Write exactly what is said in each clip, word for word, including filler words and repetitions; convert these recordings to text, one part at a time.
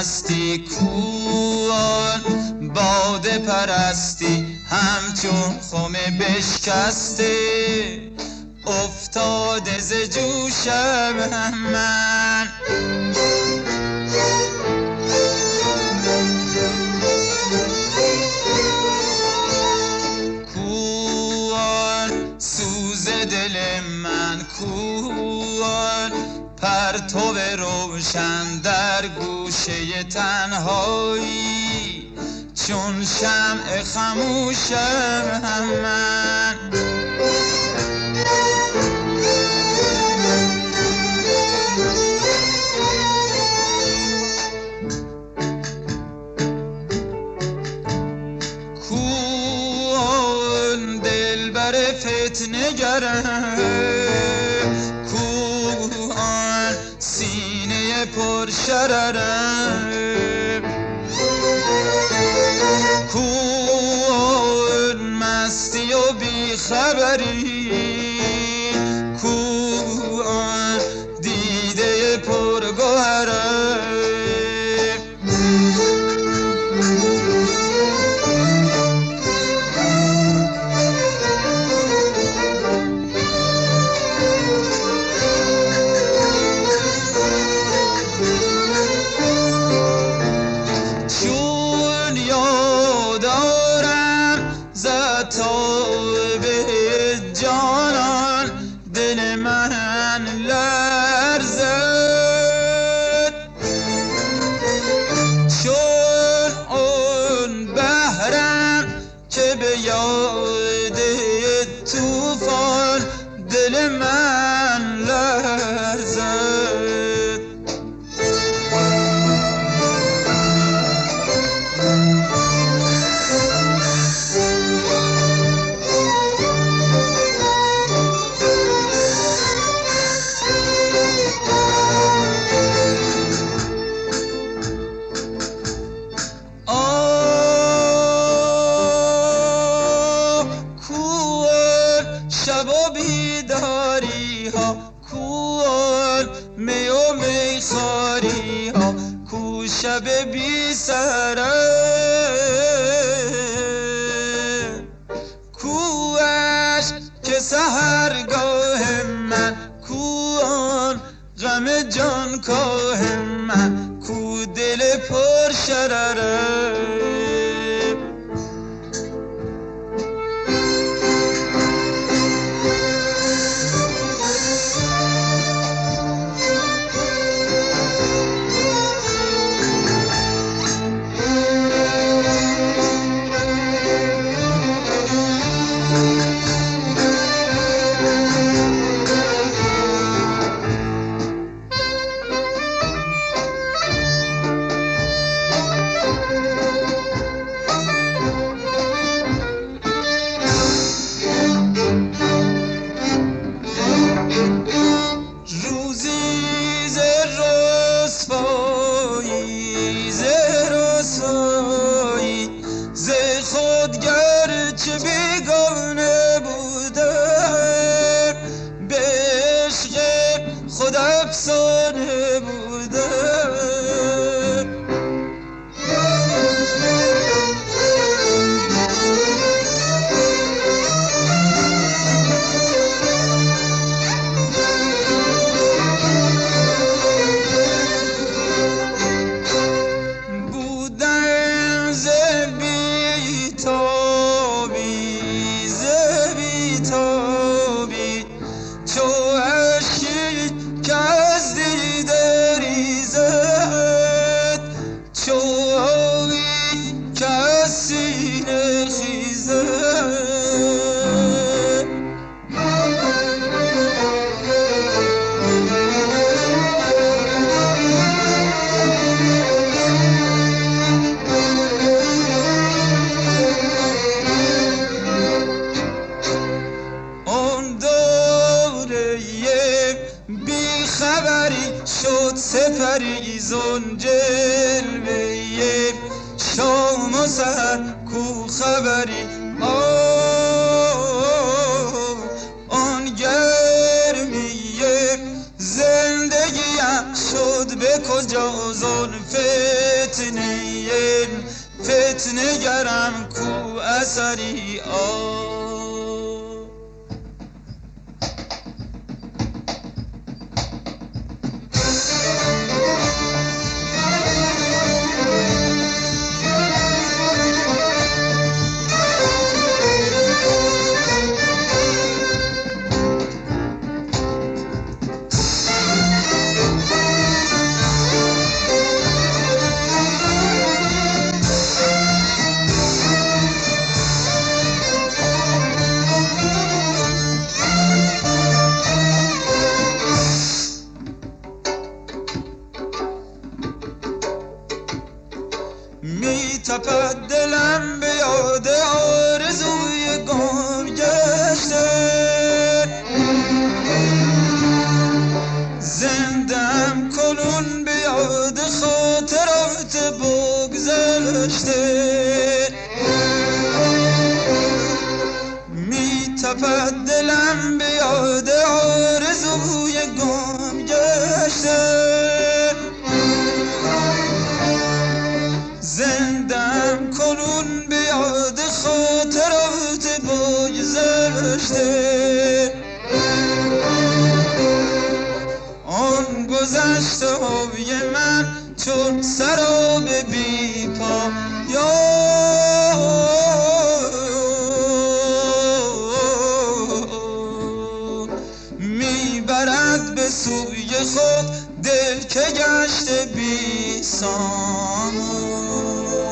مستی کوان باده پرستی همچون خم بشکسته افتاده ز جوشم من. کوان سوز دل من کوان پرتو روشن در گوشه تنهایی چون شمع خموشم من. کوان دلبر فتنه گرم کوان سینه پر شررم کوان مستی و بیخبری کوان دیده پرگوهرم. چون یادارم زتاب جانان دل من لرزد چون اون بحرم که به یاد طوفان دل من لرزد. شب و بیداری ها کوان می و میخواری ها کو شب بی سره کوش که سحرگاه من کوان غم جانکاه من کو دل پر شرره. چه بیگانه بودم به عشق خود افسانه بودم. بودم ز بیتابی چو اشکی که از دیده ریزد چو آبی که از سینه خیزد. بی خبری شد سپری زون جلوه شام و سحر کو خبری آن گرمیه زندگیم شد به کجا زلف فتنه فتنه گرم کو اثری آ می تپد دلم به یاد آرزوی گم گشته زندم کنون به یاد خاطرات بگذشته می تپد دلم به یاد آرزوی گم گشته زندم کنون به یاد خاطرات بگذشته آن گذشته های من چون سراب بی پایان میبرد به سوی خود دل که گشته بی سامان.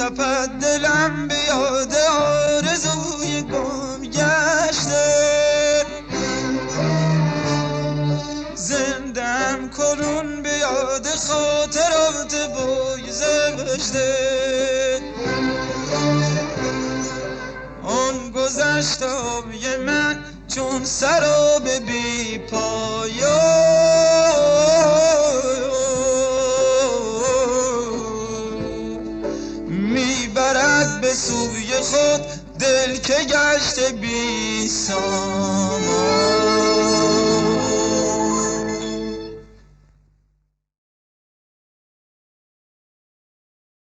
تپد دلم به یاد آرزوی گم گشته، زندم کنون به یاد خاطرات بایزشته. آن گذشته های من چون سراب بی پایان، میبرد به سوی خود دل که گشته بی سامان.